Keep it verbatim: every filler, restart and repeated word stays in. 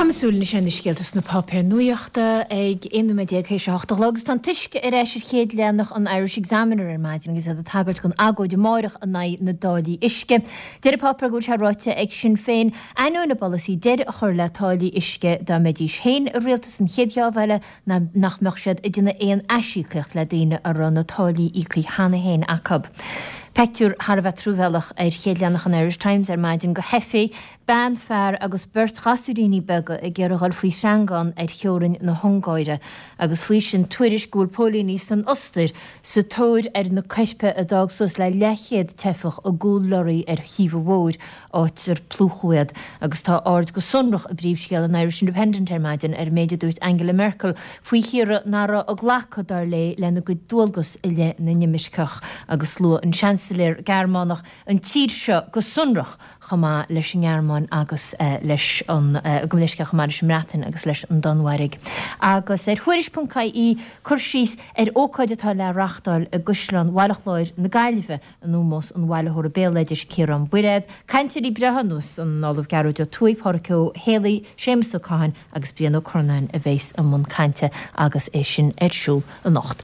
Tamsúil na sin iscéaltas na papéir nuíochta ag inúméideag chééis seachta agus tá tuisce ar éis chéad leannach an Irish Examiner ar maidin agus a tagart gon agóide máireach a naid na dálaí isce. Deir papra go teráte ag sin féin einú na bolí deir a chur le tálaí isce dá méidís héin a réaltas an chéadheáhheile na nach meachsead i duna éon eisiícucht le daine a ran na tálaí í chu hena héin acab. Peictiúr Harbheith trúbhealach ar chéadleannach an Irish Times ar maidin go hefií, ban fearr agus burt chasúdaoine bega i ggéireáil faoi seangáin ar cheorann na Hongáide, agus faoi sin tuairis gúil pólíní san Ostair sa tóir ar na ceispe a dagsos le lechéad tefach a gúil loraí ar híomh mhór áitir plúchuad, agus tá ard go sunrach a bríomhscéal an Irish Independent ar maidin ar méidir dúirt Angela Merkel faoi chéara nara a ghlacha dar le lena go dúlgus i le na nimiscach agus lu an Chancellor Germánach an tír seo go sunrach chumá leis an Gearmán agus uh, leis an uh, gomlisceach mar is mratin agus leis an Donwarig. Agus ar chuiris.caí chursís ar ócáidetá le rachtáil a Guslan Wailachláir na Gaillimhe an númos an Wailachóra béleidir Ciaran Buiread, Caintirí Brehanús an nálamh Garúide Tuaipáraco Héalaí Séamas Ó Cáin agus Bíonn Ó Cornain a bhés an mun cainte agus é sin ar siúl a nacht.